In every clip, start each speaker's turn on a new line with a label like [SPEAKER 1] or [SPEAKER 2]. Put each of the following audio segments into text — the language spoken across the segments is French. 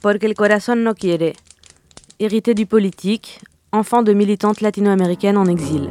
[SPEAKER 1] Porque el corazón no quiere. Hérité du politique, enfant de militante latino-américaine en exil.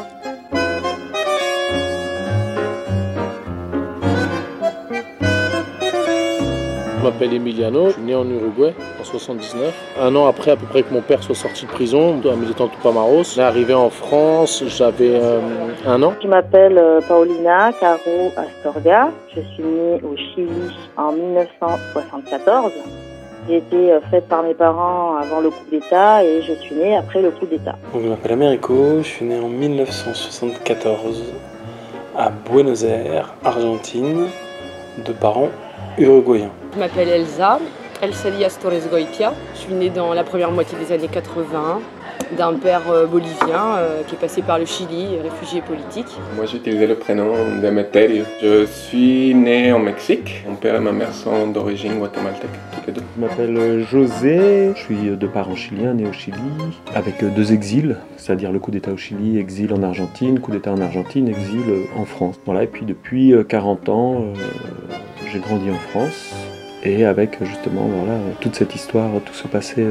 [SPEAKER 2] Je m'appelle Emiliano, je suis né en Uruguay en 79. Un an après, à peu près que mon père soit sorti de prison, un militant Tupamaros. J'ai arrivé en France, j'avais 1 an.
[SPEAKER 3] Je m'appelle Paulina Caro Astorga. Je suis née au Chili en 1974. J'ai été faite par mes parents avant le coup d'État et je suis née après le coup d'État.
[SPEAKER 4] Je m'appelle Américo, je suis né en 1974 à Buenos Aires, Argentine, de parents uruguayens.
[SPEAKER 5] Je m'appelle Elsa Elias Torres Goitia. Je suis née dans la première moitié des années 80 d'un père bolivien qui est passé par le Chili, réfugié politique.
[SPEAKER 6] Moi j'ai utilisé le prénom Demeterio. Je suis né au Mexique. Mon père et ma mère sont d'origine guatémaltèque, tous les deux.
[SPEAKER 7] Je m'appelle José, je suis de parents chiliens, né au Chili, avec 2 exils, c'est-à-dire le coup d'État au Chili, exil en Argentine, coup d'État en Argentine, exil en France. Voilà, et puis depuis 40 ans, j'ai grandi en France. Et avec justement voilà, toute cette histoire, tout ce passé.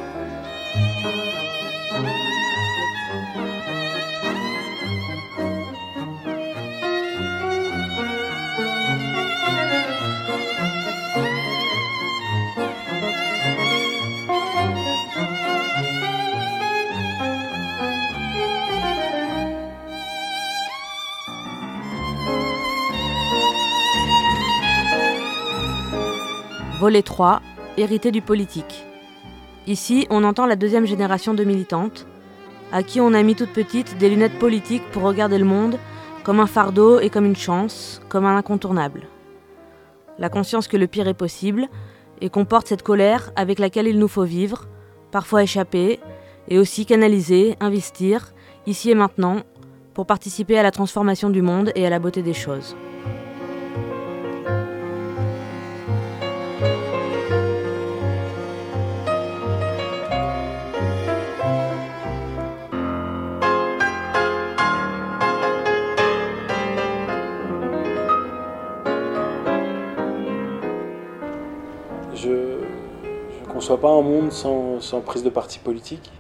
[SPEAKER 1] Volet 3, hérité du politique. Ici, on entend la 2e génération de militantes, à qui on a mis toute petite des lunettes politiques pour regarder le monde comme un fardeau et comme une chance, comme un incontournable. La conscience que le pire est possible et qu'on porte cette colère avec laquelle il nous faut vivre, parfois échapper, et aussi canaliser, investir, ici et maintenant, pour participer à la transformation du monde et à la beauté des choses.
[SPEAKER 4] Je ne conçois pas un monde sans prise de parti politique,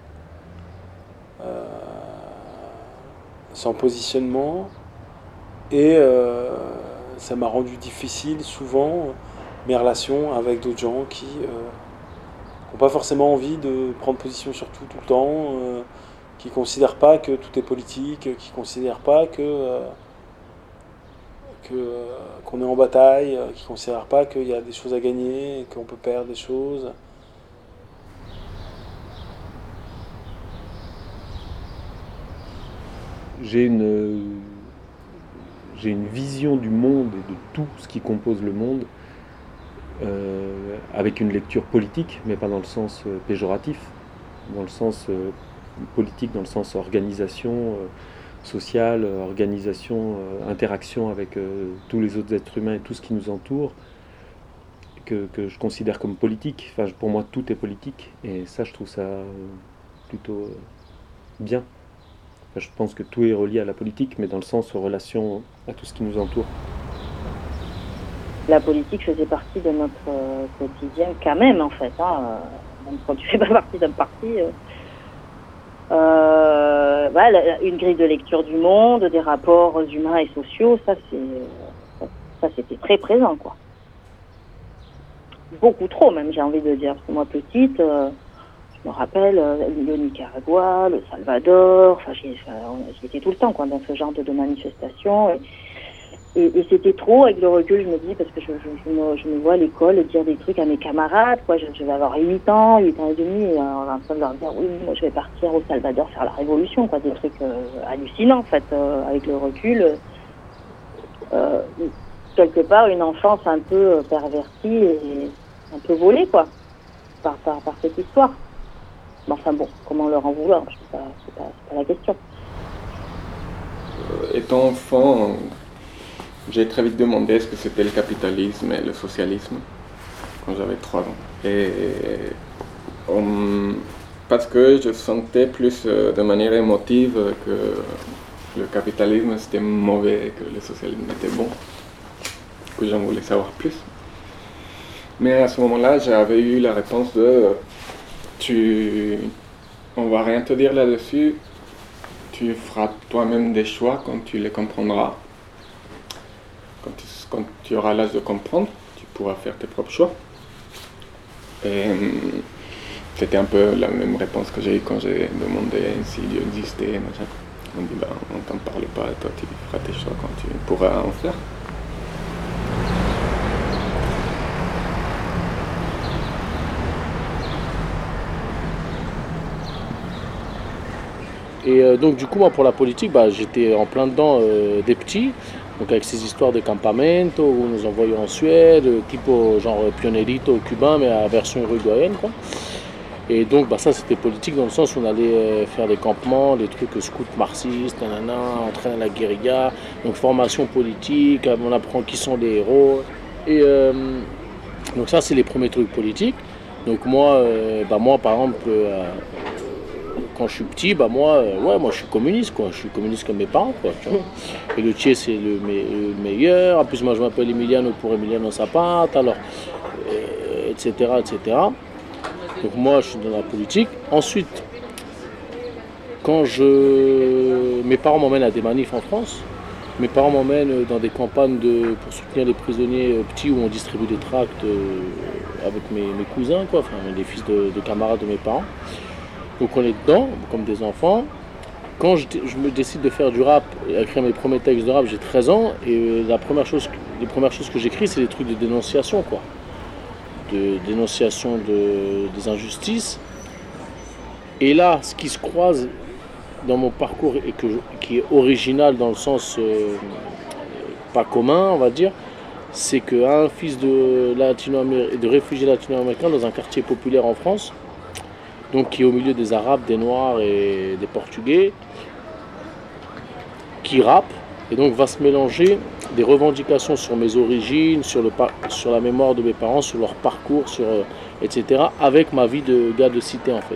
[SPEAKER 4] sans positionnement, et ça m'a rendu difficile souvent mes relations avec d'autres gens qui n'ont pas forcément envie de prendre position sur tout le temps, qui ne considèrent pas que tout est politique, qui ne considèrent pas qu'on est en bataille, qui ne considèrent pas qu'il y a des choses à gagner, qu'on peut perdre des choses.
[SPEAKER 7] J'ai une vision du monde et de tout ce qui compose le monde avec une lecture politique, mais pas dans le sens péjoratif, dans le sens politique, dans le sens organisation sociale, organisation, interaction avec tous les autres êtres humains et tout ce qui nous entoure, que je considère comme politique. Enfin, pour moi, tout est politique, et ça, je trouve ça plutôt bien. Enfin, je pense que tout est relié à la politique, mais dans le sens relation à tout ce qui nous entoure.
[SPEAKER 3] La politique faisait partie de notre quotidien quand même, en fait. Même quand tu fais pas partie d'un parti... une grille de lecture du monde, des rapports humains et sociaux, ça c'était très présent, quoi. Beaucoup trop même, j'ai envie de dire, parce que moi petite, je me rappelle le Nicaragua, le Salvador, j'y étais tout le temps, quoi, dans ce genre de manifestations. Et c'était trop, avec le recul, je me dis, parce que je me vois à l'école dire des trucs à mes camarades, quoi. Je vais avoir 8 ans et demi, et on est en train de leur dire, oui, moi je vais partir au Salvador faire la révolution, quoi. Des trucs hallucinants, en fait, avec le recul. Quelque part, une enfance un peu pervertie et un peu volée, quoi, par cette histoire. Mais enfin bon, comment leur en vouloir, c'est pas la question.
[SPEAKER 6] Étant enfant, j'ai très vite demandé ce que c'était le capitalisme et le socialisme quand j'avais 3 ans. Parce que je sentais plus de manière émotive que le capitalisme c'était mauvais et que le socialisme était bon, que j'en voulais savoir plus. Mais à ce moment-là, j'avais eu la réponse de on va rien te dire là-dessus, tu feras toi-même des choix quand tu les comprendras. Quand tu auras l'âge de comprendre, tu pourras faire tes propres choix. Et c'était un peu la même réponse que j'ai eue quand j'ai demandé si Dieu existait. Machin. On dit, on t'en parle pas, toi tu feras tes choix quand tu pourras en faire.
[SPEAKER 2] Et donc du coup, moi, pour la politique, j'étais en plein dedans des petits, donc avec ces histoires de campamento où nous envoyons en Suède, type genre pionerito cubain, mais à version uruguayenne, quoi. Et donc ça c'était politique dans le sens où on allait faire des campements, des trucs scouts marxistes, entraîner à la guérilla, donc formation politique, on apprend qui sont les héros. Et donc ça c'est les premiers trucs politiques. Donc moi par exemple, quand je suis petit, moi je suis communiste, quoi. Je suis communiste comme mes parents, quoi, tu vois. Et le Tché c'est le meilleur. En plus moi je m'appelle Emiliano pour Emiliano Zapata, alors etc. Donc moi je suis dans la politique. Ensuite, quand mes parents m'emmènent à des manifs en France, mes parents m'emmènent dans des campagnes pour soutenir les prisonniers petits où on distribue des tracts avec mes cousins, quoi, enfin les fils de camarades de mes parents. Donc on est dedans, comme des enfants. Quand je me décide de faire du rap et à écrire mes premiers textes de rap, j'ai 13 ans, et les premières choses que j'écris, c'est des trucs de dénonciation, quoi. De dénonciation des injustices. Et là, ce qui se croise dans mon parcours et qui est original dans le sens pas commun, on va dire, c'est qu'un fils de réfugiés latino-américains dans un quartier populaire en France, donc qui est au milieu des Arabes, des Noirs et des Portugais, qui rappe, et donc va se mélanger des revendications sur mes origines, sur la mémoire de mes parents, sur leur parcours, etc., avec ma vie de gars de cité, en fait.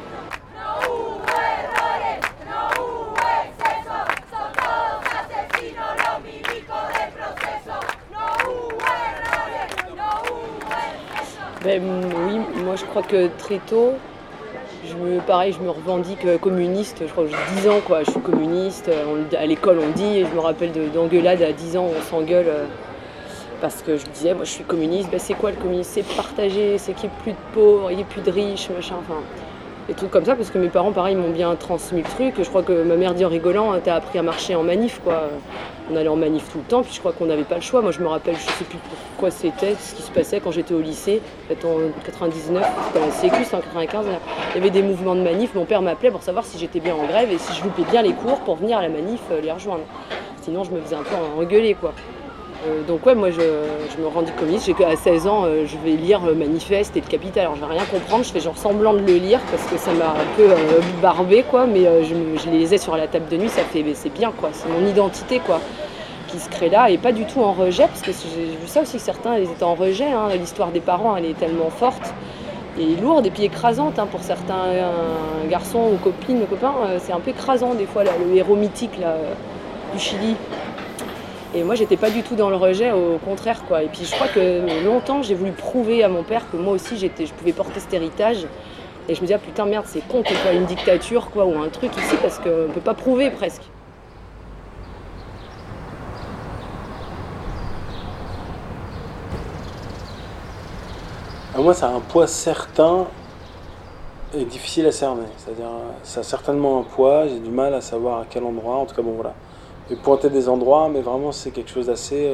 [SPEAKER 5] Oui, moi je crois que très tôt, je me revendique communiste. Je crois que j'ai 10 ans, quoi. Je suis communiste. À l'école, on dit, et je me rappelle d'engueulades à 10 ans, on s'engueule parce que je me disais, moi je suis communiste. C'est quoi le communisme? C'est partager, c'est qu'il n'y ait plus de pauvres, il n'y ait plus de riches, machin, enfin, des trucs comme ça, parce que mes parents, pareil, m'ont bien transmis le truc. Je crois que ma mère dit en rigolant, t'as appris à marcher en manif, quoi. On allait en manif tout le temps, puis je crois qu'on n'avait pas le choix. Moi, je me rappelle, je sais plus pourquoi c'était, ce qui se passait quand j'étais au lycée, peut-être en 99, c'était la Sécu, c'était en 95. Il y avait des mouvements de manif. Mon père m'appelait pour savoir si j'étais bien en grève et si je loupais bien les cours pour venir à la manif les rejoindre. Sinon, je me faisais un peu engueuler, quoi. Donc ouais, moi je me rendis communiste. À 16 ans, je vais lire le Manifeste et le Capital. Alors je vais rien comprendre, je fais genre semblant de le lire parce que ça m'a un peu barbé, quoi. Mais je les lisais sur la table de nuit, c'est bien, quoi. C'est mon identité, quoi, qui se crée là, et pas du tout en rejet, parce que j'ai vu ça aussi que certains ils étaient en rejet. L'histoire des parents, elle est tellement forte et lourde et puis écrasante, pour certains garçons ou copines, copains, c'est un peu écrasant des fois, là, le héros mythique là, du Chili. Et moi, j'étais pas du tout dans le rejet, au contraire, quoi. Et puis je crois que longtemps, j'ai voulu prouver à mon père que moi aussi, je pouvais porter cet héritage. Et je me disais, putain, merde, c'est con qu'il y ait pas une dictature, quoi, ou un truc ici, parce qu'on peut pas prouver, presque.
[SPEAKER 4] Moi, ça a un poids certain et difficile à cerner. C'est-à-dire, ça a certainement un poids, j'ai du mal à savoir à quel endroit. En tout cas, bon, voilà. Et pointer des endroits, mais vraiment c'est quelque chose d'assez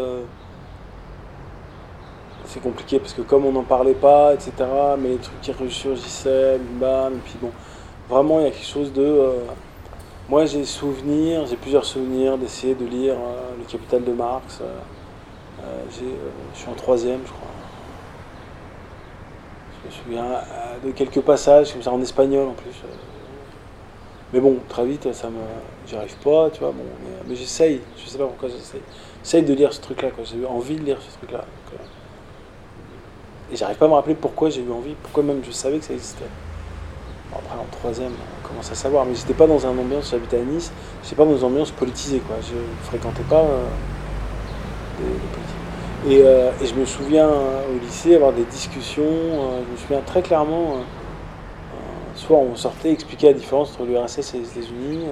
[SPEAKER 4] c'est compliqué, parce que comme on n'en parlait pas, etc., mais les trucs qui ressurgissaient, bam, et puis bon, vraiment il y a quelque chose de... moi j'ai plusieurs souvenirs d'essayer de lire Le Capital de Marx. Je suis en 3e, je crois. Je me souviens de quelques passages comme ça en espagnol en plus. Mais bon, très vite, j'y arrive pas, tu vois. Bon, mais j'essaye, je sais pas pourquoi j'essaye de lire ce truc-là, quoi. J'ai eu envie de lire ce truc-là. Donc, et j'arrive pas à me rappeler pourquoi j'ai eu envie, pourquoi même je savais que ça existait. Bon, après, en 3e, on commence à savoir, mais j'étais pas dans une ambiance, j'habitais à Nice, j'étais pas dans une ambiance politisée, quoi. Je fréquentais pas des politiques. Et je me souviens au lycée avoir des discussions, je me souviens très clairement, soit on sortait expliquer la différence entre l'URSS et les États-Unis,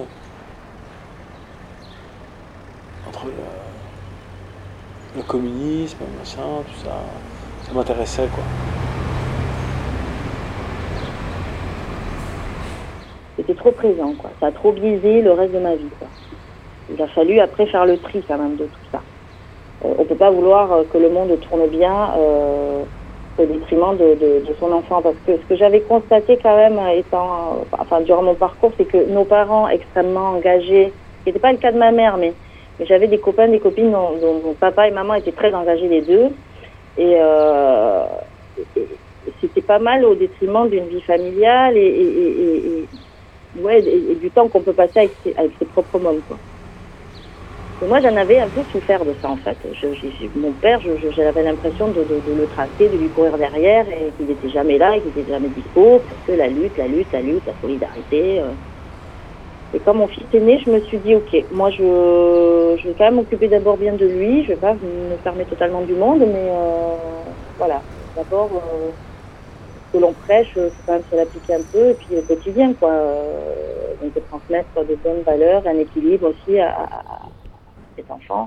[SPEAKER 4] entre le communisme, machin, tout ça, ça m'intéressait quoi.
[SPEAKER 3] C'était trop présent, quoi. Ça a trop biaisé le reste de ma vie, quoi. Il a fallu après faire le tri quand même de tout ça. On peut pas vouloir que le monde tourne bien au détriment de son enfant, parce que ce que j'avais constaté quand même durant mon parcours, c'est que nos parents extrêmement engagés, ce n'était pas le cas de ma mère, mais j'avais des copains, des copines dont papa et maman étaient très engagés les deux, et c'était pas mal au détriment d'une vie familiale et du temps qu'on peut passer avec ses propres mômes, quoi. Et moi, j'en avais un peu souffert de ça, en fait. Mon père, j'avais l'impression de le tracer, de lui courir derrière, et qu'il n'était jamais là, et qu'il n'était jamais dispo, parce que la lutte, la solidarité. Et quand mon fils est né, je me suis dit, ok, moi, je vais quand même m'occuper d'abord bien de lui, je vais pas me fermer totalement du monde, mais voilà, d'abord, ce que l'on prêche, faut quand même se l'appliquer un peu, et puis le quotidien, quoi. Donc, de transmettre de bonnes valeurs, un équilibre aussi à cet enfant.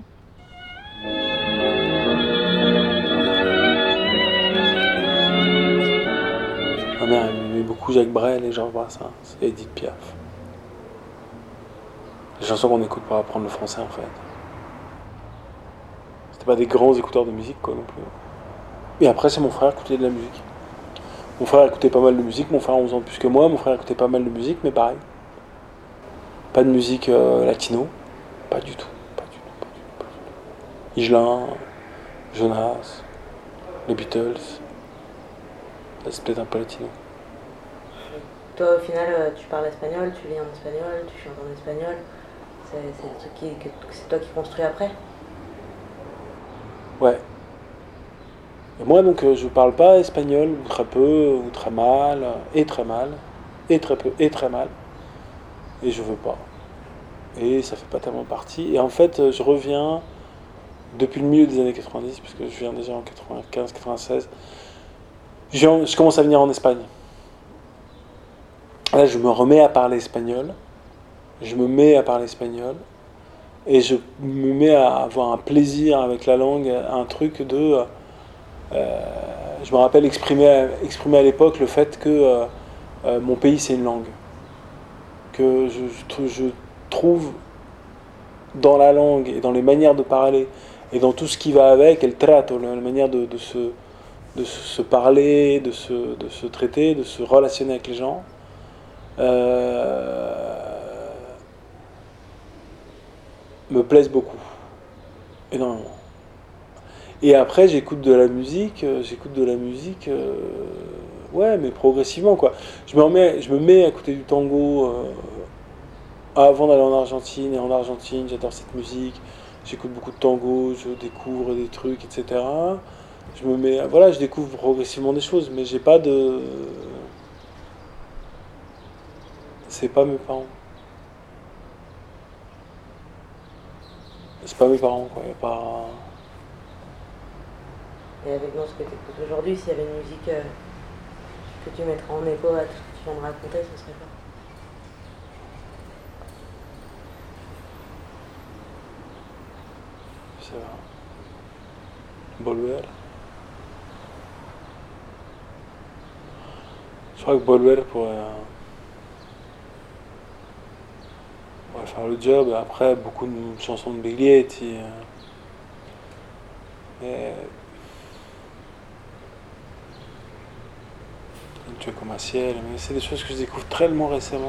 [SPEAKER 4] Ma mère aimait beaucoup Jacques Brel et Georges Brassens et Edith Piaf. Les chansons qu'on écoute pour apprendre le français en fait. C'était pas des grands écouteurs de musique quoi non plus. Et après c'est mon frère qui écoutait de la musique. Mon frère écoutait pas mal de musique, mon frère a 11 ans de plus que moi, mon frère écoutait pas mal de musique mais pareil. Pas de musique latino, pas du tout. Higelin, Jonas, les Beatles, ça c'est peut-être un peu latino.
[SPEAKER 1] Toi, au final, tu parles espagnol, tu lis en espagnol, tu chantes en espagnol. C'est des trucs que c'est toi qui construis après.
[SPEAKER 4] Ouais. Et moi, donc, je parle pas espagnol, ou très peu, ou très mal, et très mal, et très peu, et très mal. Et je veux pas. Et ça fait pas tellement partie. Et en fait, je reviens depuis le milieu des années 90, puisque je viens déjà en 95, 96. Je commence à venir en Espagne. Là, je me remets à parler espagnol. Je me mets à parler espagnol. Et je me mets à avoir un plaisir avec la langue, un truc de... je me rappelle exprimer à l'époque le fait que mon pays c'est une langue. Que je trouve dans la langue et dans les manières de parler et dans tout ce qui va avec, el trato, la manière de se parler, de se traiter, de se relationner avec les gens, me plaisent beaucoup, énormément. Et après j'écoute de la musique, ouais, mais progressivement quoi. Je me mets à écouter du tango avant d'aller en Argentine, et en Argentine j'adore cette musique, j'écoute beaucoup de tango, je découvre des trucs, etc. Je découvre progressivement des choses, mais j'ai pas de... C'est pas mes parents. C'est pas mes parents, quoi. Y a pas...
[SPEAKER 1] Et avec ce que tu écoutes aujourd'hui, s'il y avait une musique que tu mettrais en écho à tout ce que tu viens de raconter, ce serait quoi?
[SPEAKER 4] C'est vrai. Bolwer. Je crois que Bolwer pourrait faire le job. Après, beaucoup de chansons de Biglietti. Mais... Tu es comme un ciel. Mais c'est des choses que je découvre tellement récemment.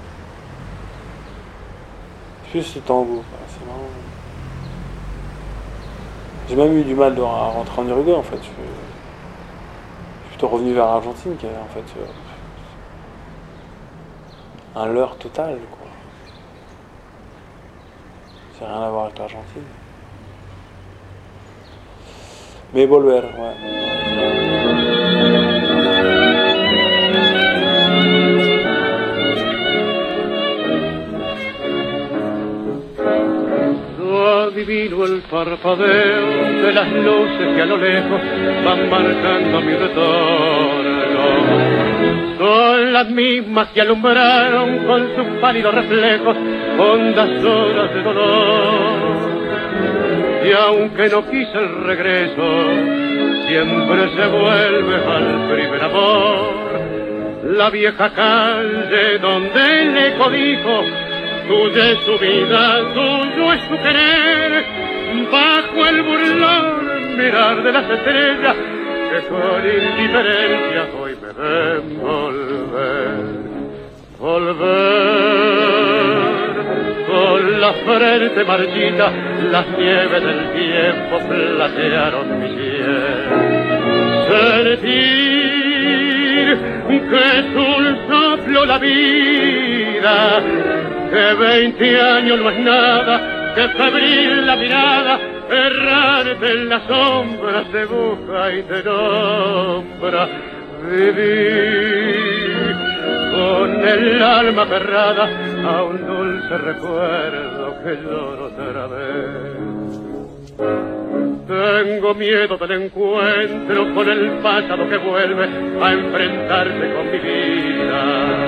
[SPEAKER 4] Juste le tango. C'est marrant. J'ai même eu du mal à rentrer en Uruguay en fait. Je suis plutôt revenu vers l'Argentine qui est en fait un leurre total quoi. C'est rien à voir avec l'Argentine. Mais Bolwer, ouais.
[SPEAKER 8] Vivido el parpadeo de las luces que a lo lejos van marcando mi retorno. Son las mismas que alumbraron con sus pálidos reflejos hondas horas de dolor. Y aunque no quise el regreso, siempre se vuelve al primer amor. La vieja calle donde el eco dijo, tuya es su vida, tuyo es su querer, bajo el burlón mirar de las estrellas que con indiferencia hoy me ven volver, con la frente marchita, las nieves del tiempo platearon mi piel, sentir que es un soplo la vida, que 20 años no es nada, que febril la mirada, errarte en las sombras te busca y te nombra. Vivir con el alma aferrada a un dulce recuerdo que lloro otra vez. Tengo miedo del encuentro con el pasado que vuelve a enfrentarse con mi vida.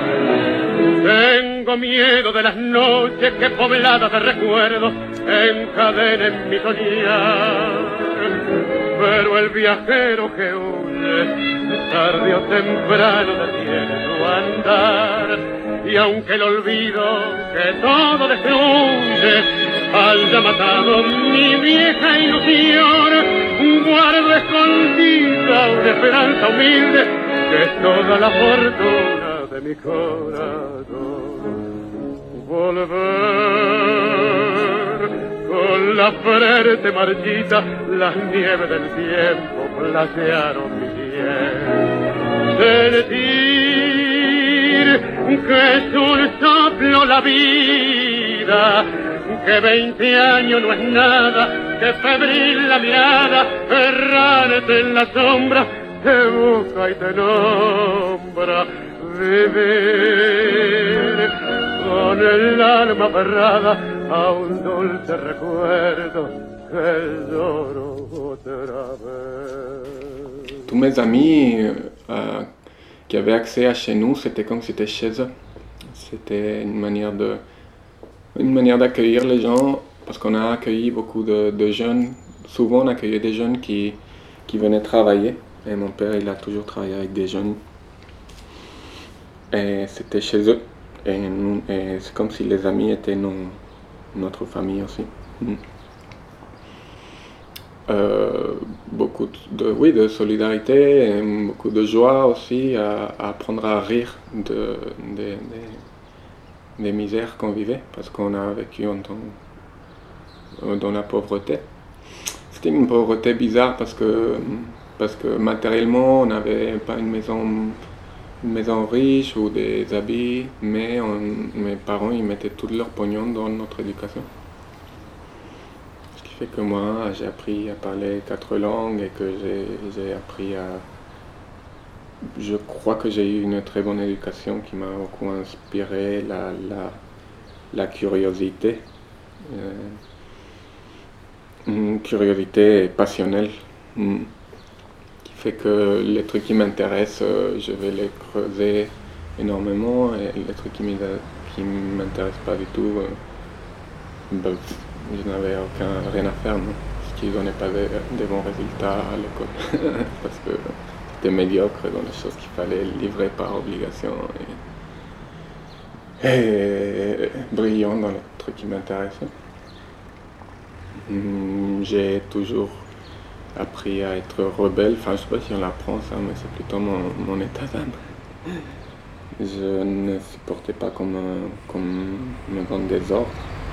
[SPEAKER 8] Tengo miedo de las noches que pobladas de recuerdos encadenen mi soñar. Pero el viajero que huye, tarde o temprano detiene su andar. Y aunque el olvido que todo destruye haya matado mi vieja ilusión, guardo escondida una esperanza humilde que es toda la fortuna de mi corazón. Volver con la frente marchita, las nieves del tiempo platearon mi piel. Sentir que es un soplo la vida, que 20 años no es nada, que febril la mirada, errante en la sombra, te busca y te nombra. Vivir con el alma aferrada a un dulce recuerdo que lloro otra vez.
[SPEAKER 6] Tous mes amis qui avaient accès à chez nous, c'était comme si c'était chez eux. C'était une manière d'accueillir les gens, parce qu'on a accueilli beaucoup de jeunes. Souvent on accueillait des jeunes qui venaient travailler. Et mon père, il a toujours travaillé avec des jeunes. Et c'était chez eux. Et c'est comme si les amis étaient notre famille aussi. Beaucoup de solidarité, et beaucoup de joie aussi à apprendre à rire des misères qu'on vivait, parce qu'on a vécu dans la pauvreté. C'était une pauvreté bizarre parce que matériellement on n'avait pas une maison riche ou des habits, mais mes parents ils mettaient tout leur pognon dans notre éducation. Ce qui fait que moi j'ai appris à parler 4 langues et que j'ai appris je crois que j'ai eu une très bonne éducation qui m'a beaucoup inspiré la curiosité. Une curiosité passionnelle. Qui fait que les trucs qui m'intéressent, je vais les creuser énormément, et les trucs qui m'intéressent pas du tout, je n'avais rien à faire, non, parce qu'ils donnaient pas des bons résultats à l'école, parce que j'étais médiocre dans les choses qu'il fallait livrer par obligation, et brillant dans les trucs qui m'intéressaient. J'ai toujours appris à être rebelle, enfin je sais pas si on l'apprend ça, mais c'est plutôt mon état d'âme. Je ne supportais pas qu'on me donne des ordres.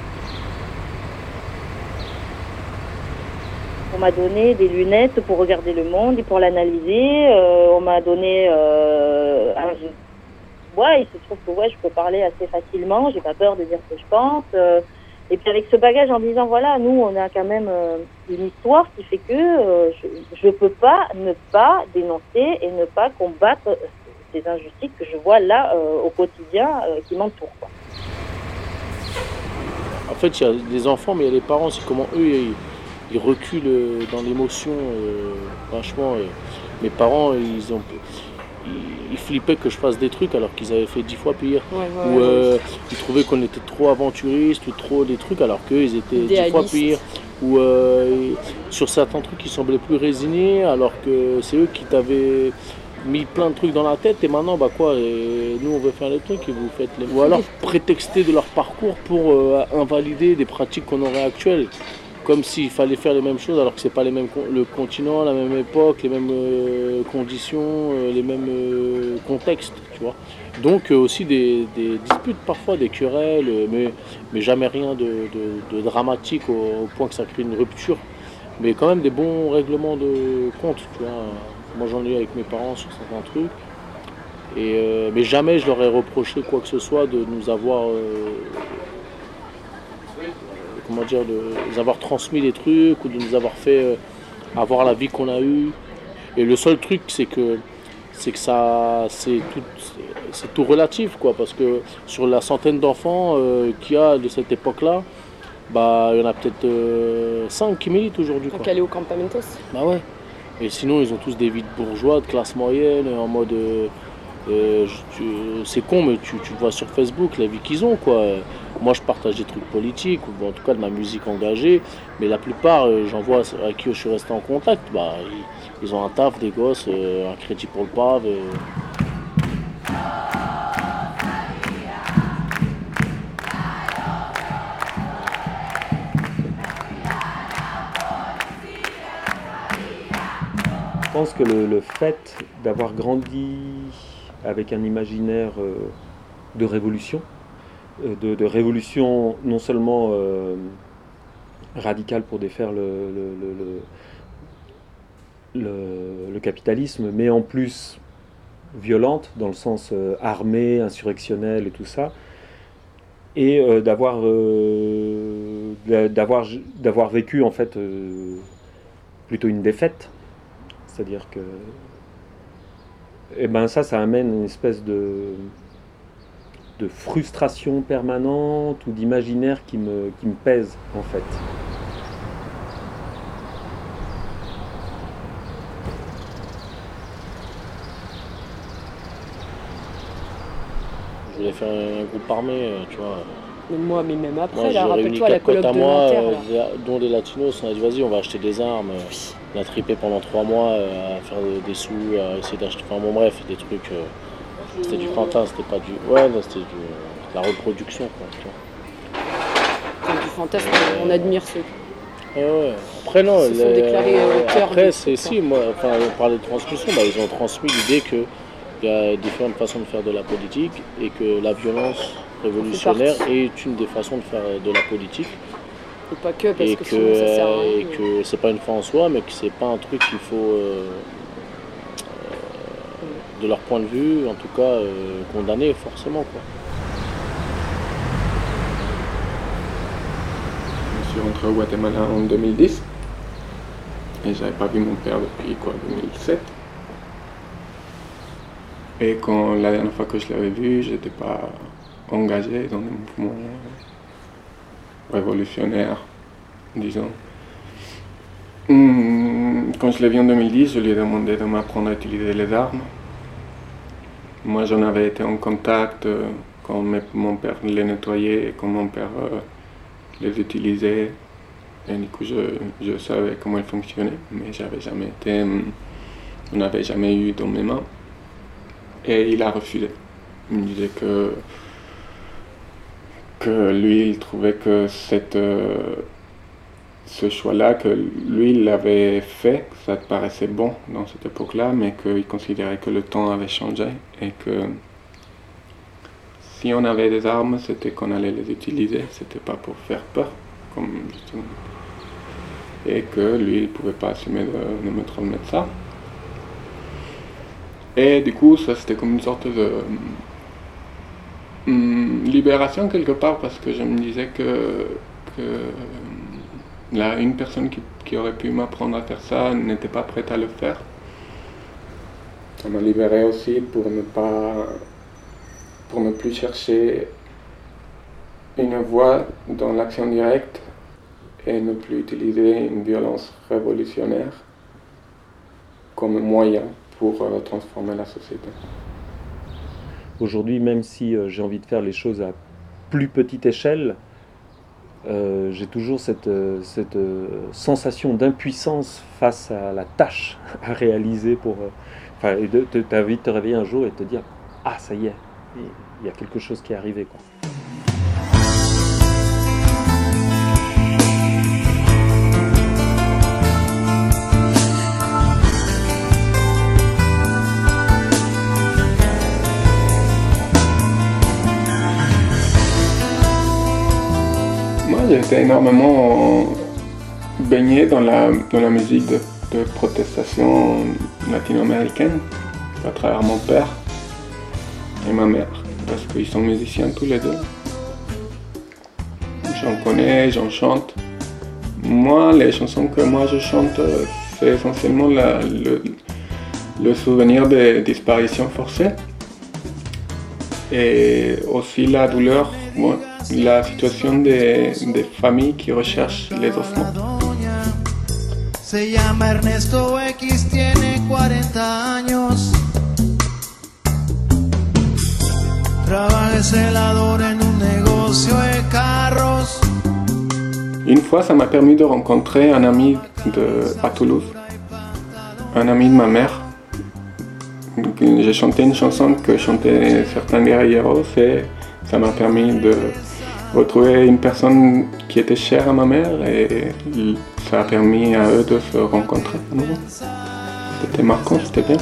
[SPEAKER 3] On m'a donné des lunettes pour regarder le monde et pour l'analyser. On m'a donné il se trouve que je peux parler assez facilement, j'ai pas peur de dire ce que je pense. Et puis avec ce bagage en disant voilà, nous on a quand même une histoire qui fait que je peux pas ne pas dénoncer et ne pas combattre ces injustices que je vois là au quotidien qui m'entourent, quoi.
[SPEAKER 2] En fait, il y a des enfants, mais il y a les parents aussi, comment eux ils reculent dans l'émotion. Franchement, mes parents, ils flippaient que je fasse des trucs alors qu'ils avaient fait 10 fois pire. Ou ils trouvaient qu'on était trop aventuristes ou trop des trucs alors qu'eux, ils étaient 10 fois pire. Ou sur certains trucs, ils semblaient plus résignés alors que c'est eux qui t'avaient mis plein de trucs dans la tête et maintenant nous on veut faire les trucs et vous faites les... Ou alors prétexter de leur parcours pour invalider des pratiques qu'on aurait actuelles, comme s'il fallait faire les mêmes choses alors que c'est pas les mêmes le continent, la même époque, les mêmes conditions, les mêmes contextes, tu vois. Donc aussi des disputes parfois, des querelles, mais jamais rien de dramatique au point que ça crée une rupture, mais quand même des bons règlements de compte, tu vois. Moi j'en ai eu avec mes parents sur certains trucs, mais jamais je leur ai reproché quoi que ce soit de nous avoir, de nous avoir transmis des trucs ou de nous avoir fait avoir la vie qu'on a eue. Et le seul truc c'est que ça c'est tout relatif quoi, parce que sur la centaine d'enfants qu'il y a de cette époque-là, il y en a peut-être 5 qui militent aujourd'hui.
[SPEAKER 5] Donc aller au campamentos.
[SPEAKER 2] Bah ouais. Et sinon, ils ont tous des vies de bourgeois, de classe moyenne, en mode... c'est con, mais tu le vois sur Facebook, la vie qu'ils ont, quoi. Moi, je partage des trucs politiques, ou en tout cas de ma musique engagée, mais la plupart, j'en vois avec qui je suis resté en contact, ils ont un taf, des gosses, un crédit pour le PAV.
[SPEAKER 7] Je pense que le fait d'avoir grandi avec un imaginaire de révolution, de révolution non seulement radicale pour défaire le capitalisme, mais en plus violente, dans le sens armé, insurrectionnel et tout ça, et d'avoir vécu en fait plutôt une défaite. C'est-à-dire que ça amène une espèce de frustration permanente ou d'imaginaire qui me pèse en fait.
[SPEAKER 2] Je voulais faire un groupe armé, tu vois.
[SPEAKER 5] Mais même après,
[SPEAKER 2] moi,
[SPEAKER 5] là, rappelle-toi la colloque de
[SPEAKER 2] Nanterre, dont les latinos, on a dit vas-y, on va acheter des armes. Oui. On a tripé pendant 3 mois à faire des sous, à essayer d'acheter. Enfin bon, bref, des trucs. C'était du fantasme, c'était pas du. Ouais, non, c'était de la reproduction, quoi. Tu vois.
[SPEAKER 5] C'est du fantasme, on admire ceux.
[SPEAKER 2] Ouais. Après, non,
[SPEAKER 5] se sont déclarés auteurs.
[SPEAKER 2] Après, c'est si, moi, enfin, on parlait de transmission, ils ont transmis l'idée qu'il y a différentes façons de faire de la politique et que la violence révolutionnaire est une des façons de faire de la politique.
[SPEAKER 5] Et pas que, parce que sinon ça sert à rien.
[SPEAKER 2] Et que c'est pas une fin en soi, mais que c'est pas un truc qu'il faut, de leur point de vue, en tout cas, condamner forcément, quoi.
[SPEAKER 6] Je suis rentré au Guatemala en 2010 et j'avais pas vu mon père depuis 2007. Et quand la dernière fois que je l'avais vu, j'étais pas engagé dans des mouvements révolutionnaires, disons. Quand je l'ai vu en 2010, je lui ai demandé de m'apprendre à utiliser les armes. Moi, j'en avais été en contact quand mon père les nettoyait et quand mon père les utilisait. Et du coup, je savais comment ils fonctionnaient, mais on n'avait jamais eu dans mes mains. Et il a refusé. Il me disait que lui, il trouvait que ce choix-là, que lui, il l'avait fait, que ça paraissait bon dans cette époque-là, mais qu'il considérait que le temps avait changé et que si on avait des armes, c'était qu'on allait les utiliser, c'était pas pour faire peur, comme justement. Et que lui, il pouvait pas assumer de me transmettre ça. Et du coup, ça c'était comme une sorte de libération quelque part, parce que je me disais que là, une personne qui aurait pu m'apprendre à faire ça n'était pas prête à le faire. Ça m'a libéré aussi pour ne plus chercher une voie dans l'action directe et ne plus utiliser une violence révolutionnaire comme moyen pour transformer la société.
[SPEAKER 7] Aujourd'hui, même si j'ai envie de faire les choses à plus petite échelle, j'ai toujours cette sensation d'impuissance face à la tâche à réaliser et t'as envie de te réveiller un jour et de te dire « Ah, ça y est, il y a quelque chose qui est arrivé. » quoi.
[SPEAKER 6] J'ai été énormément baigné dans la musique de protestation latino-américaine à travers mon père et ma mère, parce qu'ils sont musiciens tous les deux. J'en connais, j'en chante. Moi, les chansons que moi je chante, c'est essentiellement le souvenir des disparitions forcées et aussi la douleur. Bon, la situation des familles qui recherchent les ossements.
[SPEAKER 9] Se llama Ernesto X, tiene 40 años. Trabaja de celador en un negocio de carros.
[SPEAKER 6] Une fois, ça m'a permis de rencontrer un ami à Toulouse, un ami de ma mère. J'ai chanté une chanson que chantaient certains guerrilleros et ça m'a permis de retrouver une personne qui était chère à ma mère et ça a permis à eux de se rencontrer à nouveau. C'était marquant, c'était bien.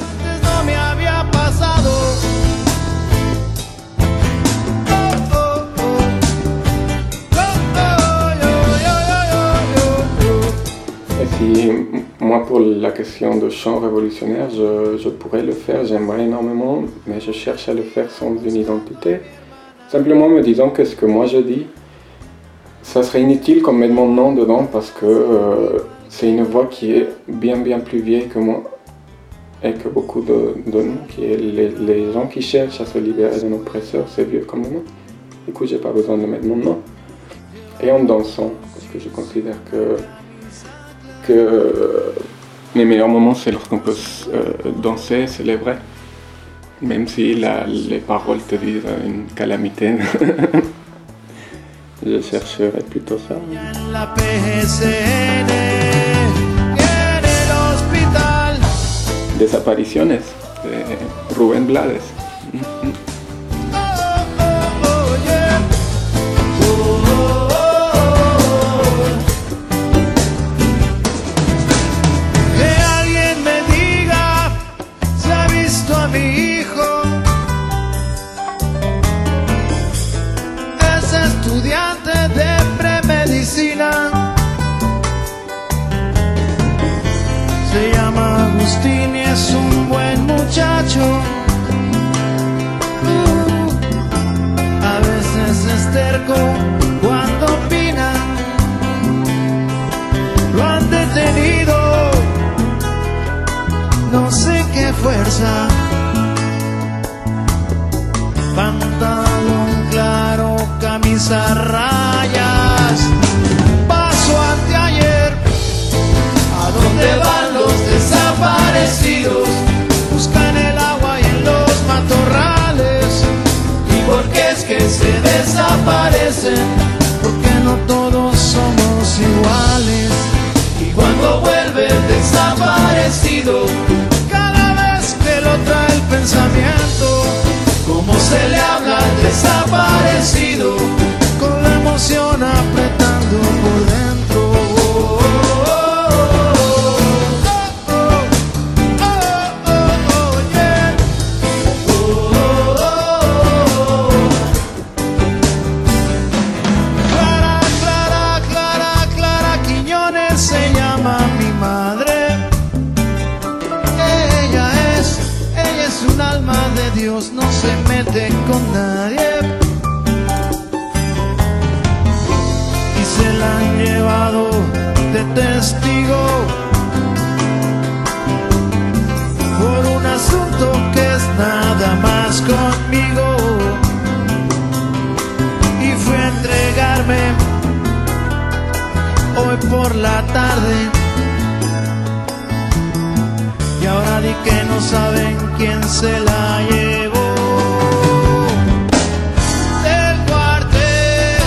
[SPEAKER 6] Et si moi pour la question de chant révolutionnaire, je pourrais le faire, j'aimerais énormément, mais je cherche à le faire sans une identité. Simplement me disant que ce que moi je dis, ça serait inutile qu'on mette mon nom dedans parce que c'est une voix qui est bien plus vieille que moi et que beaucoup de nous, qui est les gens qui cherchent à se libérer d'un oppresseur, c'est vieux comme moi. Du coup, j'ai pas besoin de mettre mon nom. Et en dansant, parce que je considère que mes meilleurs moments, c'est lorsqu'on peut danser, célébrer. Même si les paroles te disent une calamité, je chercherais plutôt ça. Desapariciones de Rubén Blades.
[SPEAKER 9] Se llama Agustín y es un buen muchacho. A veces es terco cuando opina. Lo han detenido, no sé qué fuerza. Pantalón claro, camisa rayas. Paso anteayer. ¿A dónde van los desaparecidos? Buscan el agua y en los matorrales. ¿Y por qué es que se desaparecen? Porque no todos somos iguales. Y cuando vuelve el desaparecido, cada vez que lo trae el pensamiento, ¿cómo se le habla al desaparecido? Con la emoción apretando por dentro. Dios no se mete con nadie y se la han llevado de testigo por un asunto que es nada más conmigo, y fui a entregarme hoy por la tarde. Y ahora di que no saben quién se la llevó del cuartel.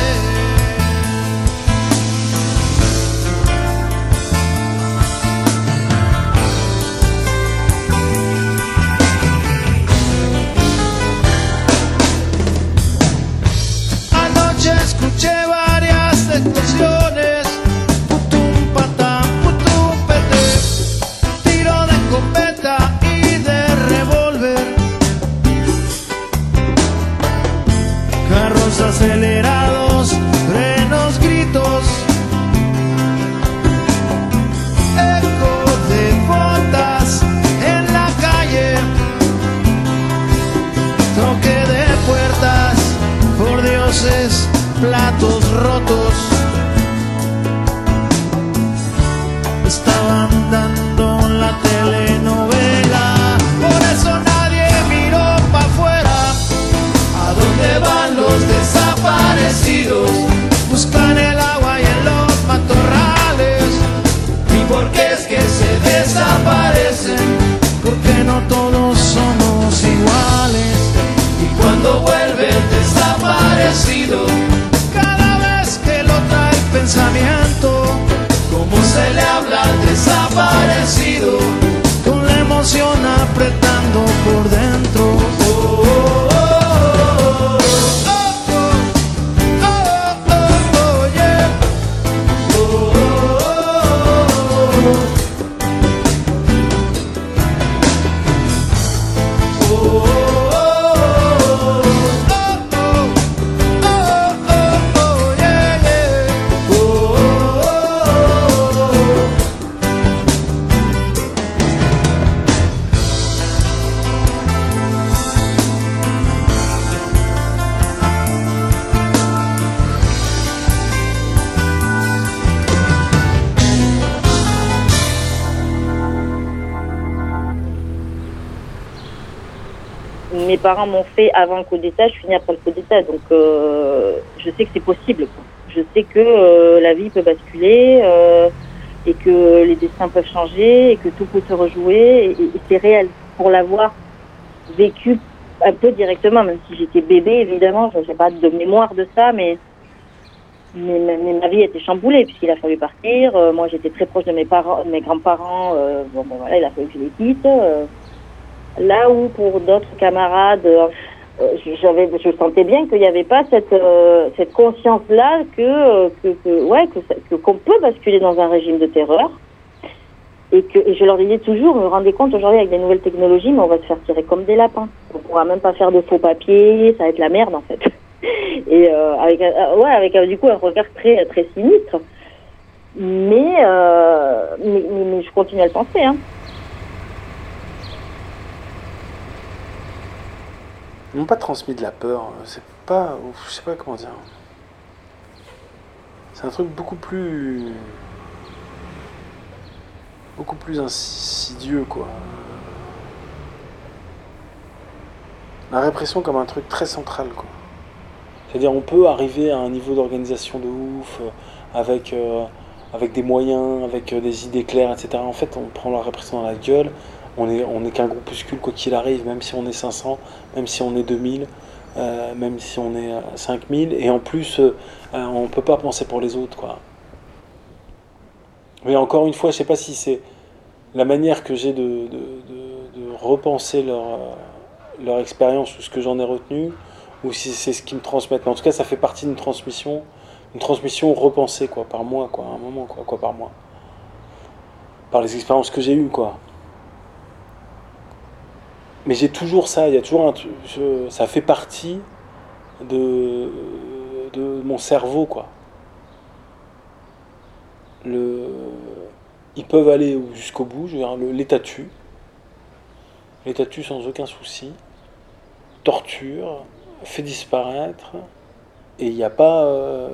[SPEAKER 9] Anoche escuché varias explosiones. Putum patán, putum pete. Tiro de escopeta y de revólver. Carros acelerados, frenos, gritos. Eco de botas en la calle. Toque de puertas, por dioses, platos rotos. Estaban dando la telenovela, por eso nadie miró pa' afuera. ¿A dónde van los desaparecidos? Buscan el agua y en los matorrales. ¿Y por qué es que se desaparecen? Porque no todos somos iguales. Y cuando vuelve el desaparecido, cada vez que lo trae el pensamiento, ¿cómo se le habla al desaparecido? Con la emoción apretando por dentro. Oh, oh, oh, oh, oh, oh, oh, oh, oh, yeah. Oh, oh, oh, oh.
[SPEAKER 3] Mes parents m'ont fait avant le coup d'État, je finis après le coup d'État, donc je sais que c'est possible, quoi. Je sais que la vie peut basculer et que les destins peuvent changer et que tout peut se rejouer et c'est réel. Pour l'avoir vécu un peu directement, même si j'étais bébé, évidemment, je n'ai pas de mémoire de ça, mais ma vie était chamboulée puisqu'il a fallu partir. Moi, j'étais très proche de mes parents, de mes grands-parents. Bon, ben voilà, il a fallu que je les quitte. Là où pour d'autres camarades, je sentais bien qu'il n'y avait pas cette conscience-là qu'on peut basculer dans un régime de terreur. Et je leur disais toujours, je me rendais compte aujourd'hui avec des nouvelles technologies, mais on va se faire tirer comme des lapins. On ne pourra même pas faire de faux papiers, ça va être la merde en fait. Et avec du coup un regard très très sinistre. Mais je continue à le penser, hein.
[SPEAKER 4] Ils m'ont pas transmis de la peur, c'est pas... je sais pas comment dire. C'est un truc beaucoup plus insidieux, quoi. La répression comme un truc très central, quoi. C'est-à-dire on peut arriver à un niveau d'organisation de ouf, avec des moyens, avec des idées claires, etc. En fait, on prend la répression dans la gueule. On est qu'un groupuscule, quoi qu'il arrive, même si on est 500, même si on est 2000, même si on est 5000, et en plus, on peut pas penser pour les autres, quoi. Mais encore une fois, je sais pas si c'est la manière que j'ai de repenser leur expérience ou ce que j'en ai retenu, ou si c'est ce qu'ils me transmettent. Mais en tout cas, ça fait partie d'une transmission repensée, quoi, par mois, quoi, à un moment, quoi, par mois. Par les expériences que j'ai eues, quoi. Mais j'ai toujours ça, il y a toujours ça fait partie de mon cerveau, quoi. Ils peuvent aller jusqu'au bout, je veux dire, l'État tue sans aucun souci, torture, fait disparaître, et il n'y a pas...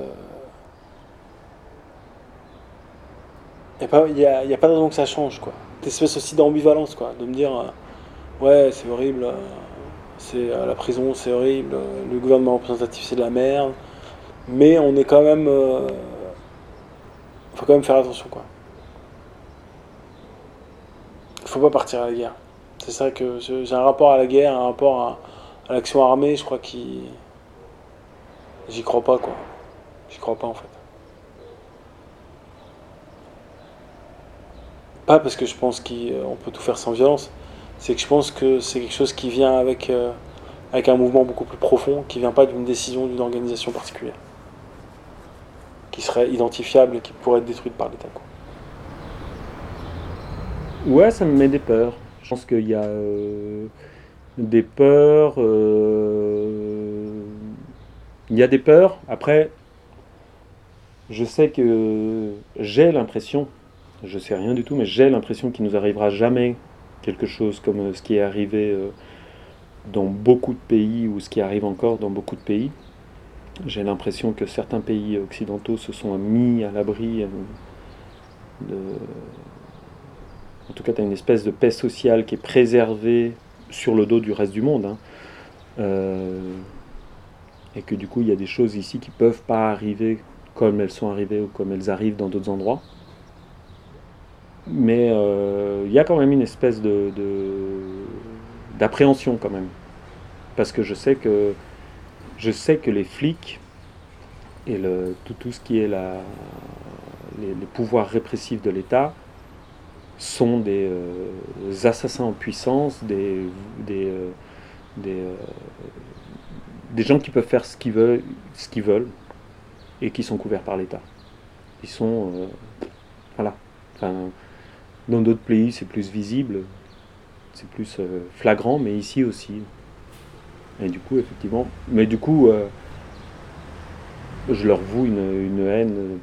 [SPEAKER 4] Il n'y a pas de raison que ça change, quoi. Cette espèce aussi d'ambivalence, quoi, de me dire... ouais, c'est horrible, la prison c'est horrible, le gouvernement représentatif c'est de la merde, mais on est quand même... faut quand même faire attention, quoi. Il faut pas partir à la guerre. C'est ça que j'ai un rapport à la guerre, un rapport à l'action armée, je crois qu'il... J'y crois pas, quoi. J'y crois pas, en fait. Pas parce que je pense qu'on peut tout faire sans violence, c'est que je pense que c'est quelque chose qui vient avec un mouvement beaucoup plus profond, qui vient pas d'une décision d'une organisation particulière, qui serait identifiable et qui pourrait être détruite par l'État, quoi.
[SPEAKER 7] Ouais, ça me met des peurs. Je pense qu'il y a des peurs. Il y a des peurs. Après, je sais que j'ai l'impression, je sais rien du tout, mais j'ai l'impression qu'il nous arrivera jamais quelque chose comme ce qui est arrivé dans beaucoup de pays, ou ce qui arrive encore dans beaucoup de pays. J'ai l'impression que certains pays occidentaux se sont mis à l'abri de... En tout cas, tu as une espèce de paix sociale qui est préservée sur le dos du reste du monde. Et que du coup, il y a des choses ici qui ne peuvent pas arriver comme elles sont arrivées ou comme elles arrivent dans d'autres endroits. Mais il y a quand même une espèce d'appréhension quand même. Parce que je sais que les flics et tout ce qui est les pouvoirs répressifs de l'État sont des assassins en puissance, des gens qui peuvent faire ce qu'ils veulent et qui sont couverts par l'État. Ils sont... voilà. Enfin, dans d'autres pays, c'est plus visible, c'est plus flagrant, mais ici aussi. Et du coup, effectivement... Mais du coup, je leur voue une haine...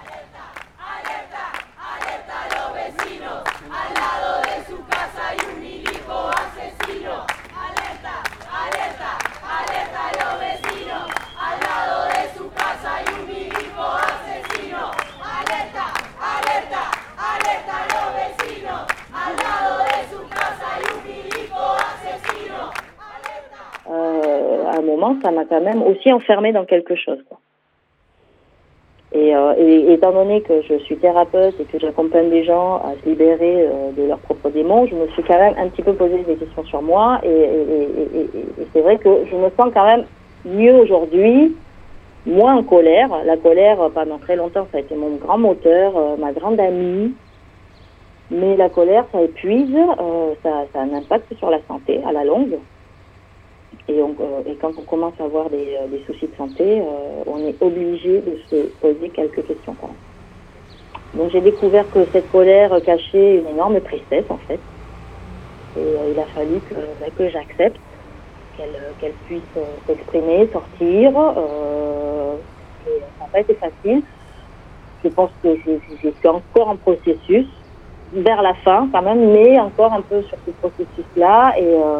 [SPEAKER 3] À un moment, ça m'a quand même aussi enfermée dans quelque chose, quoi. Et étant donné que je suis thérapeute et que j'accompagne des gens à se libérer de leurs propres démons, je me suis quand même un petit peu posé des questions sur moi. Et c'est vrai que je me sens quand même mieux aujourd'hui, moins en colère. La colère, pendant très longtemps, ça a été mon grand moteur, ma grande amie. Mais la colère, ça épuise, ça a un impact sur la santé à la longue. Et quand on commence à avoir des soucis de santé, on est obligé de se poser quelques questions quand même. Donc j'ai découvert que cette colère cachait une énorme tristesse en fait. Et il a fallu que j'accepte qu'elle puisse s'exprimer, sortir. Et ça n'a pas été facile. Je pense que je suis encore en processus, vers la fin quand même, mais encore un peu sur ce processus-là.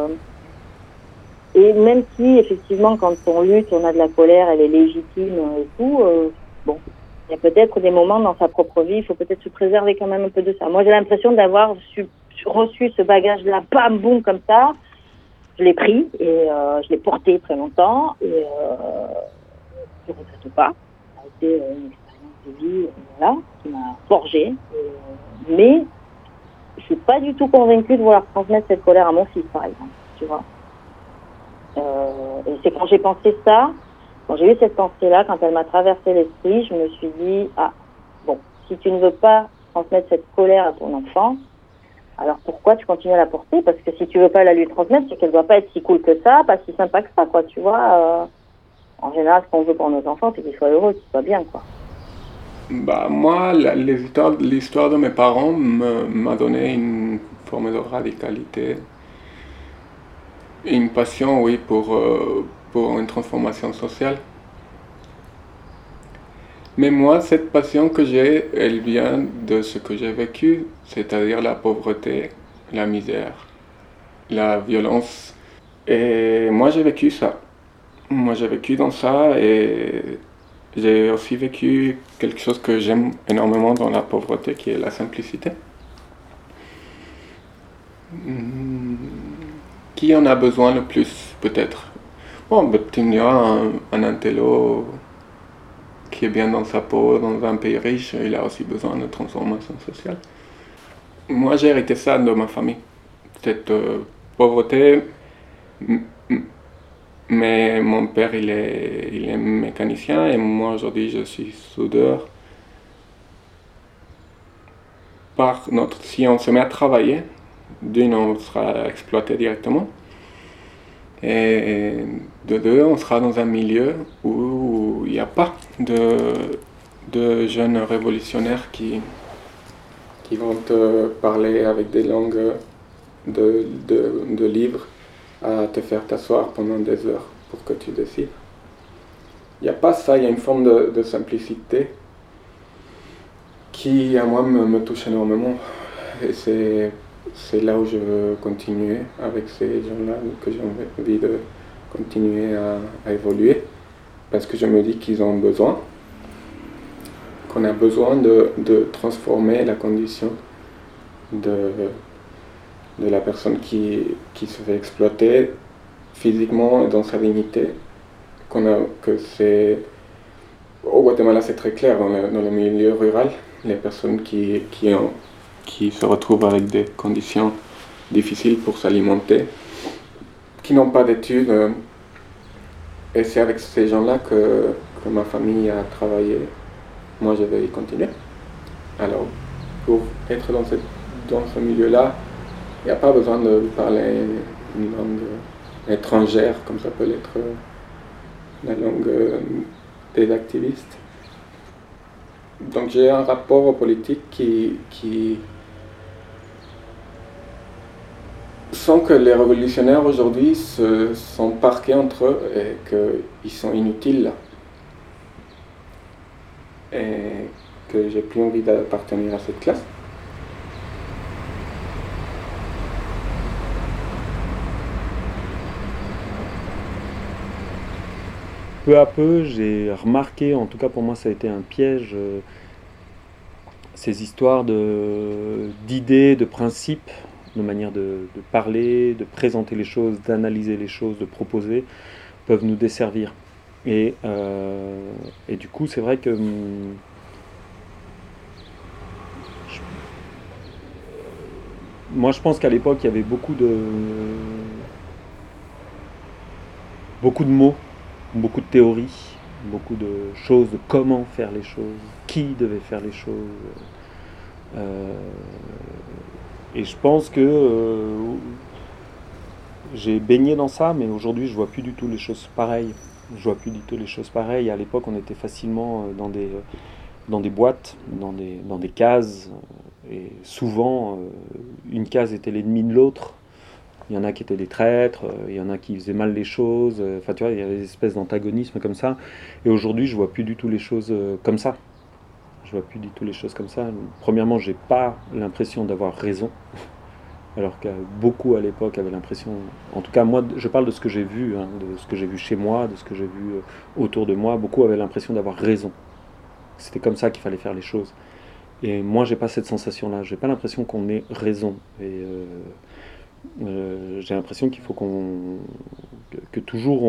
[SPEAKER 3] Et même si, effectivement, quand on lutte, on a de la colère, elle est légitime et tout, bon, il y a peut-être des moments dans sa propre vie, il faut peut-être se préserver quand même un peu de ça. Moi, j'ai l'impression d'avoir reçu ce bagage-là, bam, boum, comme ça. Je l'ai pris et je l'ai porté très longtemps et je ne regrette pas. Ça a été une expérience de vie, voilà, qui m'a forgée. Mais je ne suis pas du tout convaincue de vouloir transmettre cette colère à mon fils, par exemple, tu vois. Et c'est quand j'ai pensé ça, quand j'ai eu cette pensée-là, quand elle m'a traversé l'esprit, je me suis dit, ah, bon, si tu ne veux pas transmettre cette colère à ton enfant, alors pourquoi tu continues à la porter? Parce que si tu veux pas la lui transmettre, c'est qu'elle ne doit pas être si cool que ça, pas si sympa que ça, quoi, tu vois. En général, ce qu'on veut pour nos enfants, c'est qu'ils soient heureux, qu'ils soient bien, quoi.
[SPEAKER 6] Bah, moi, l'histoire de mes parents m'a donné une forme de radicalité. Une passion, oui, pour une transformation sociale. Mais moi, cette passion que j'ai, elle vient de ce que j'ai vécu, c'est-à-dire la pauvreté, la misère, la violence. Et moi, j'ai vécu ça. Moi, j'ai vécu dans ça et j'ai aussi vécu quelque chose que j'aime énormément dans la pauvreté, qui est la simplicité. Qui en a besoin le plus, peut-être? Bon, tu me diras un intello qui est bien dans sa peau, dans un pays riche, il a aussi besoin de transformation sociale. Moi, j'ai hérité ça de ma famille, cette pauvreté, mais mon père, il est mécanicien et moi, aujourd'hui, je suis soudeur. Si on se met à travailler, on sera exploité directement. Et de deux, on sera dans un milieu où il n'y a pas de jeunes révolutionnaires qui vont te parler avec des langues de livres à te faire t'asseoir pendant des heures pour que tu décides. Il n'y a pas ça, il y a une forme de simplicité qui, à moi, me touche énormément. Et c'est là où je veux continuer avec ces gens-là, que j'ai envie de continuer à évoluer, parce que je me dis qu'ils ont besoin, qu'on a besoin de transformer la condition de la personne qui se fait exploiter physiquement et dans sa dignité. Au Guatemala, c'est très clair, dans le milieu rural, les personnes qui se retrouvent avec des conditions difficiles pour s'alimenter, qui n'ont pas d'études. Et c'est avec ces gens-là que ma famille a travaillé. Moi, je vais y continuer. Alors, pour être dans ce milieu-là, il n'y a pas besoin de parler une langue étrangère, comme ça peut l'être la langue des activistes. Donc j'ai un rapport aux politiques qui sent que les révolutionnaires aujourd'hui se sont parqués entre eux et qu'ils sont inutiles. Et que j'ai plus envie d'appartenir à cette classe.
[SPEAKER 7] Peu à peu, j'ai remarqué, en tout cas pour moi ça a été un piège, ces histoires d'idées, de principes, de manière de parler, de présenter les choses, d'analyser les choses, de proposer, peuvent nous desservir. Et du coup, c'est vrai que moi je pense qu'à l'époque il y avait beaucoup de mots, beaucoup de théories, beaucoup de choses, de comment faire les choses, qui devait faire les choses. Et je pense que j'ai baigné dans ça, mais aujourd'hui je vois plus du tout les choses pareilles. À l'époque, on était facilement dans des boîtes, dans des cases, et souvent une case était l'ennemi de l'autre. Il y en a qui étaient des traîtres, il y en a qui faisaient mal les choses, enfin tu vois, il y avait des espèces d'antagonisme comme ça. Et aujourd'hui, je vois plus du tout les choses comme ça. Premièrement, j'ai pas l'impression d'avoir raison, alors que beaucoup à l'époque avaient l'impression, en tout cas moi, je parle de ce que j'ai vu, de ce que j'ai vu chez moi, de ce que j'ai vu autour de moi, beaucoup avaient l'impression d'avoir raison. C'était comme ça qu'il fallait faire les choses. Et moi, j'ai pas cette sensation-là, j'ai pas l'impression qu'on ait raison. Et j'ai l'impression qu'il faut que toujours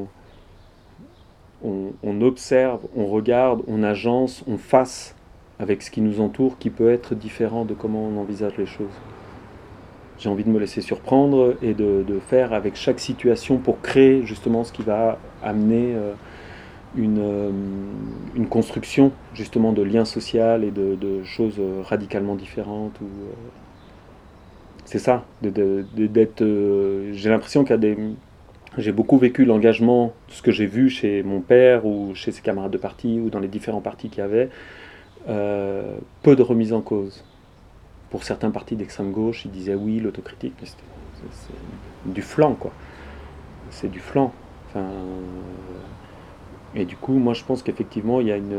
[SPEAKER 7] on observe, on regarde, on agence, on fasse avec ce qui nous entoure, qui peut être différent de comment on envisage les choses. J'ai envie de me laisser surprendre et de faire avec chaque situation pour créer justement ce qui va amener une construction justement de liens sociaux et de choses radicalement différentes. C'est ça, d'être. J'ai l'impression j'ai beaucoup vécu l'engagement, ce que j'ai vu chez mon père ou chez ses camarades de parti ou dans les différents partis qu'il y avait, peu de remise en cause. Pour certains partis d'extrême gauche, ils disaient oui, l'autocritique, mais c'est du flanc, quoi. C'est du flanc. Enfin, et du coup, moi je pense qu'effectivement,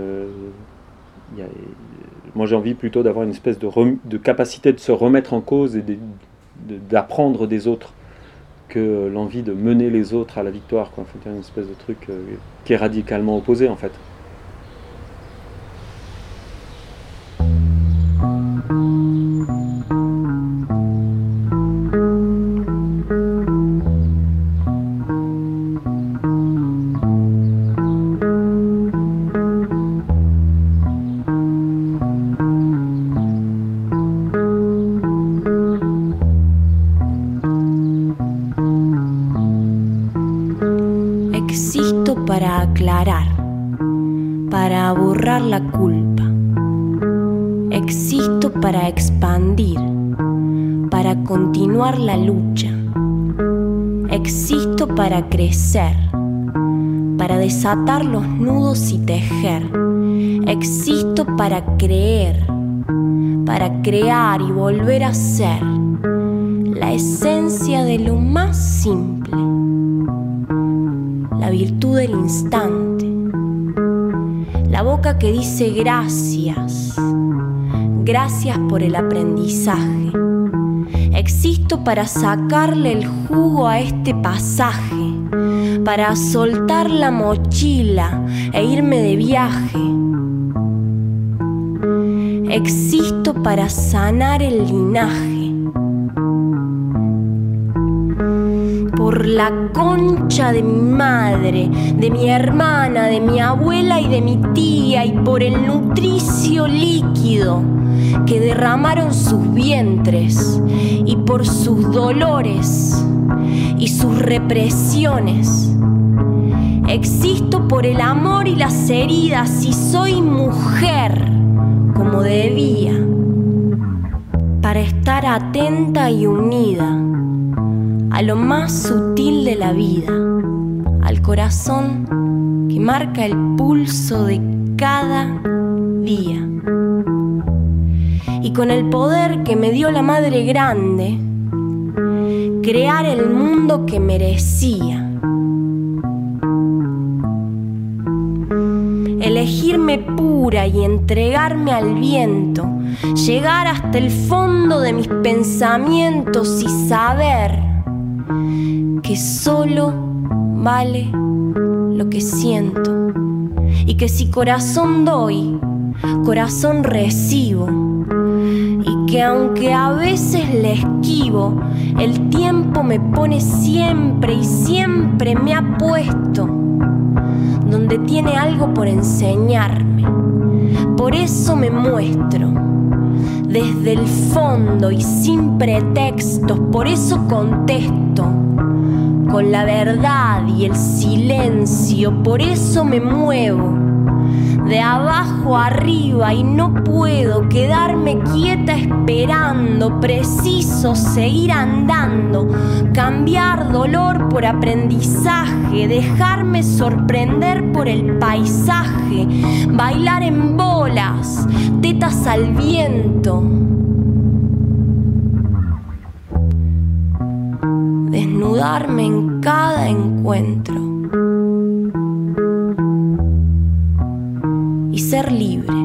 [SPEAKER 7] moi j'ai envie plutôt d'avoir une espèce de capacité de se remettre en cause et d'apprendre des autres, que l'envie de mener les autres à la victoire, quoi. Enfin, une espèce de truc qui est radicalement opposé en fait.
[SPEAKER 10] Existo para aclarar, para borrar la culpa. Existo para expandir, para continuar la lucha. Existo para crecer, para desatar los nudos y tejer. Existo para creer, para crear y volver a ser la esencia de lo más simple, la virtud del instante, la boca que dice gracias, gracias por el aprendizaje. Existo para sacarle el jugo a este pasaje, para soltar la mochila e irme de viaje. Existo para sanar el linaje. Por la concha de mi madre, de mi hermana, de mi abuela y de mi tía, y por el nutricio líquido que derramaron sus vientres, y por sus dolores y sus represiones. Existo por el amor y las heridas, y soy mujer como debía, para estar atenta y unida a lo más sutil de la vida, al corazón que marca el pulso de cada día. Y con el poder que me dio la Madre Grande, crear el mundo que merecía. Elegirme pura y entregarme al viento, llegar hasta el fondo de mis pensamientos y saber que solo vale lo que siento, y que si corazón doy, corazón recibo, y que aunque a veces le esquivo, el tiempo me pone siempre y siempre me ha puesto donde tiene algo por enseñarme. Por eso me muestro desde el fondo y sin pretextos, por eso contesto con la verdad y el silencio, por eso me muevo de abajo arriba y no puedo quedarme quieta esperando. Preciso seguir andando, cambiar dolor por aprendizaje, dejarme sorprender por el paisaje, bailar en bolas, tetas al viento, desnudarme en cada encuentro y ser libre,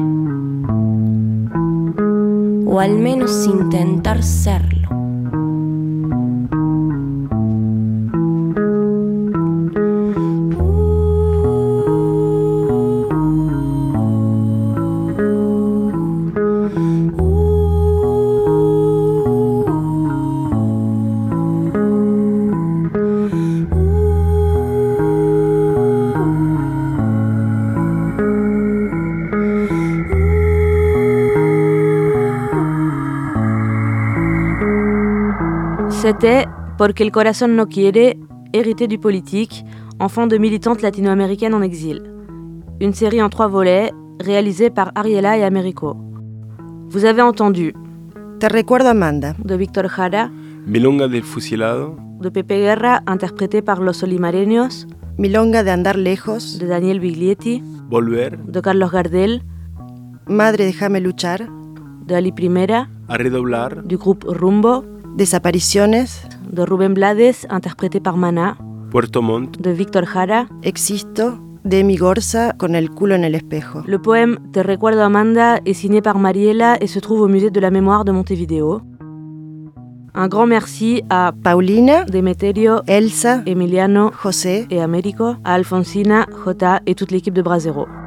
[SPEAKER 10] o al menos intentar serlo.
[SPEAKER 1] C'était Porque el corazón no quiere, hérité du politique, enfant de militantes latino-américaines en exil. Une série en 3 volets, réalisée par Ariela et Américo. Vous avez entendu
[SPEAKER 11] Te recuerdo Amanda,
[SPEAKER 1] de Víctor Jara,
[SPEAKER 12] Milonga del Fusilado,
[SPEAKER 1] de Pepe Guerra, interprété par Los Olimareños,
[SPEAKER 11] Milonga de Andar Lejos,
[SPEAKER 1] de Daniel Biglietti,
[SPEAKER 12] Volver,
[SPEAKER 1] de Carlos Gardel,
[SPEAKER 11] Madre Déjame Luchar,
[SPEAKER 1] de Ali Primera,
[SPEAKER 12] A Redoblar,
[SPEAKER 1] du groupe Rumbo,
[SPEAKER 11] Desapariciones,
[SPEAKER 1] de Rubén Blades, interprété par Maná,
[SPEAKER 12] Puerto Montt,
[SPEAKER 1] de Víctor Jara,
[SPEAKER 11] Existo, de Emi Gorza, Con el culo en el espejo.
[SPEAKER 1] Le poème Te recuerdo Amanda est signé par Mariela et se trouve au musée de la mémoire de Montevideo. Un grand merci à
[SPEAKER 11] Paulina,
[SPEAKER 1] Demeterio,
[SPEAKER 11] Elsa,
[SPEAKER 1] Emiliano,
[SPEAKER 11] José
[SPEAKER 1] et Américo, à Alfonsina, Jota et toute l'équipe de Brasero.